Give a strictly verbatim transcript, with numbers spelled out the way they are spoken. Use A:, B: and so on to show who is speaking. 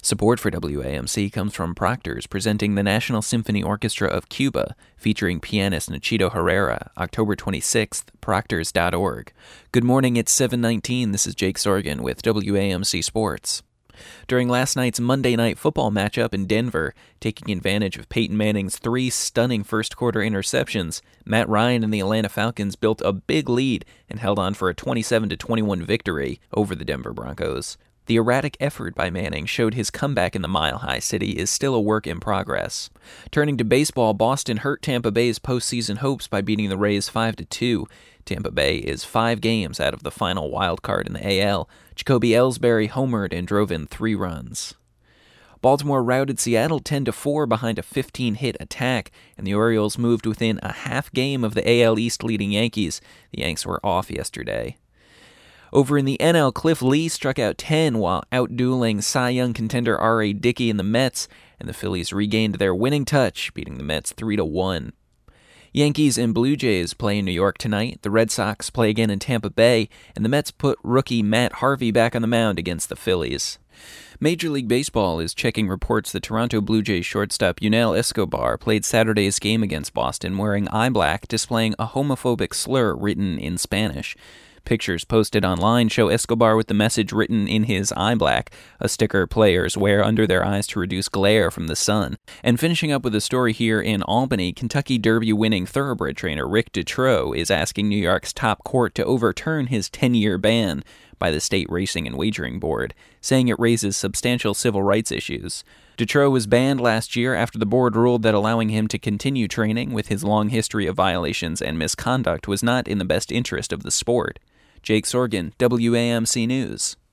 A: Support for W A M C comes from Proctor's, presenting the National Symphony Orchestra of Cuba, featuring pianist Nachito Herrera, October twenty-sixth, proctors dot org. Good morning, it's seven nineteen. This is Jake Sorgan with W A M C Sports. During last night's Monday Night Football matchup in Denver, taking advantage of Peyton Manning's three stunning first-quarter interceptions, Matt Ryan and the Atlanta Falcons built a big lead and held on for a twenty-seven to twenty-one victory over the Denver Broncos. The erratic effort by Manning showed his comeback in the Mile High City is still a work in progress. Turning to baseball, Boston hurt Tampa Bay's postseason hopes by beating the Rays five to two. Tampa Bay is five games out of the final wild card in the A L. Jacoby Ellsbury homered and drove in three runs. Baltimore routed Seattle ten to four behind a fifteen-hit attack, and the Orioles moved within a half game of the A L East leading Yankees. The Yanks were off yesterday. Over in the N L, Cliff Lee struck out ten while outdueling Cy Young contender R A. Dickey and the Mets, and the Phillies regained their winning touch, beating the Mets three to one. Yankees and Blue Jays play in New York tonight, the Red Sox play again in Tampa Bay, and the Mets put rookie Matt Harvey back on the mound against the Phillies. Major League Baseball is checking reports that Toronto Blue Jays shortstop Yunel Escobar played Saturday's game against Boston wearing eye black, displaying a homophobic slur written in Spanish. Pictures posted online show Escobar with the message written in his eye black, a sticker players wear under their eyes to reduce glare from the sun. And finishing up with a story here in Albany, Kentucky Derby-winning thoroughbred trainer Rick Detrow is asking New York's top court to overturn his ten-year ban by the State Racing and Wagering Board, saying it raises substantial civil rights issues. Detrow was banned last year after the board ruled that allowing him to continue training with his long history of violations and misconduct was not in the best interest of the sport. Jake Sorgan, W A M C News.